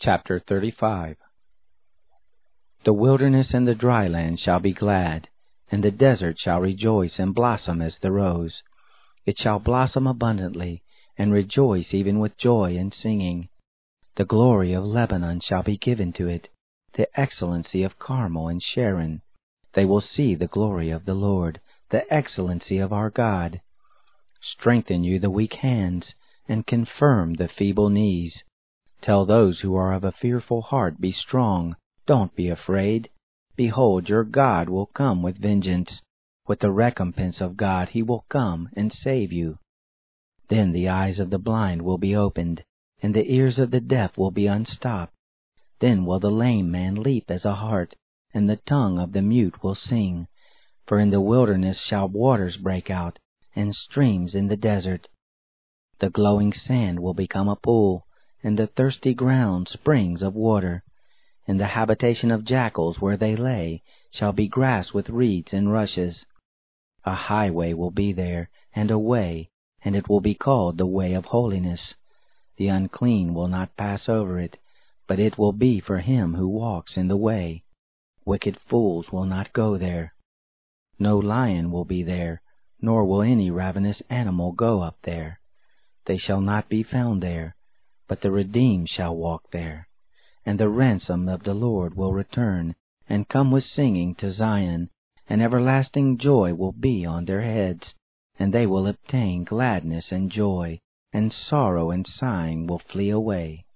Chapter 35. The wilderness and the dry land shall be glad, and the desert shall rejoice and blossom as the rose. It shall blossom abundantly, and rejoice even with joy and singing. The glory of Lebanon shall be given to it, the excellency of Carmel and Sharon. They will see the glory of the Lord, the excellency of our God. Strengthen you the weak hands, and confirm the feeble knees. Tell those who are of a fearful heart, be strong, don't be afraid. Behold, your God will come with vengeance. With the recompense of God he will come and save you. Then the eyes of the blind will be opened, and the ears of the deaf will be unstopped. Then will the lame man leap as a hart, and the tongue of the mute will sing. For in the wilderness shall waters break out, and streams in the desert. The glowing sand will become a pool, and the thirsty ground springs of water. And the habitation of jackals where they lay shall be grass with reeds and rushes. A highway will be there, and a way, and it will be called the way of holiness. The unclean will not pass over it, but it will be for him who walks in the way. Wicked fools will not go there. No lion will be there, nor will any ravenous animal go up there. They shall not be found there, but the redeemed shall walk there. And the ransom of the Lord will return, and come with singing to Zion, and everlasting joy will be on their heads, and they will obtain gladness and joy, and sorrow and sighing will flee away.